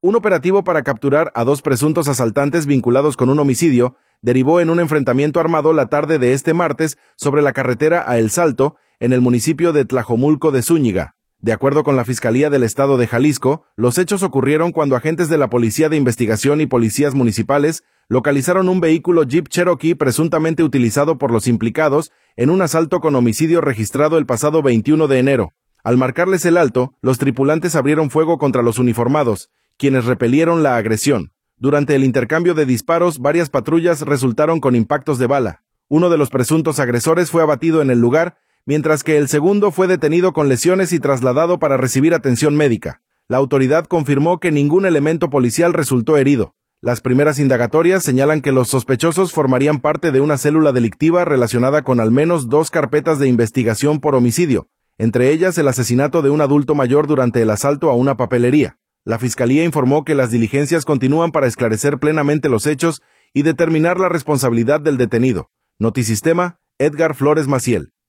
Un operativo para capturar a 2 presuntos asaltantes vinculados con un homicidio derivó en un enfrentamiento armado la tarde de este martes sobre la carretera a El Salto, en el municipio de Tlajomulco de Zúñiga. De acuerdo con la Fiscalía del Estado de Jalisco, los hechos ocurrieron cuando agentes de la Policía de Investigación y policías municipales localizaron un vehículo Jeep Cherokee presuntamente utilizado por los implicados en un asalto con homicidio registrado el pasado 21 de enero. Al marcarles el alto, los tripulantes abrieron fuego contra los uniformados, quienes repelieron la agresión. Durante el intercambio de disparos, varias patrullas resultaron con impactos de bala. Uno de los presuntos agresores fue abatido en el lugar, mientras que el segundo fue detenido con lesiones y trasladado para recibir atención médica. La autoridad confirmó que ningún elemento policial resultó herido. Las primeras indagatorias señalan que los sospechosos formarían parte de una célula delictiva relacionada con al menos 2 carpetas de investigación por homicidio, entre ellas el asesinato de un adulto mayor durante el asalto a una papelería. La Fiscalía informó que las diligencias continúan para esclarecer plenamente los hechos y determinar la responsabilidad del detenido. Notisistema, Edgar Flores Maciel.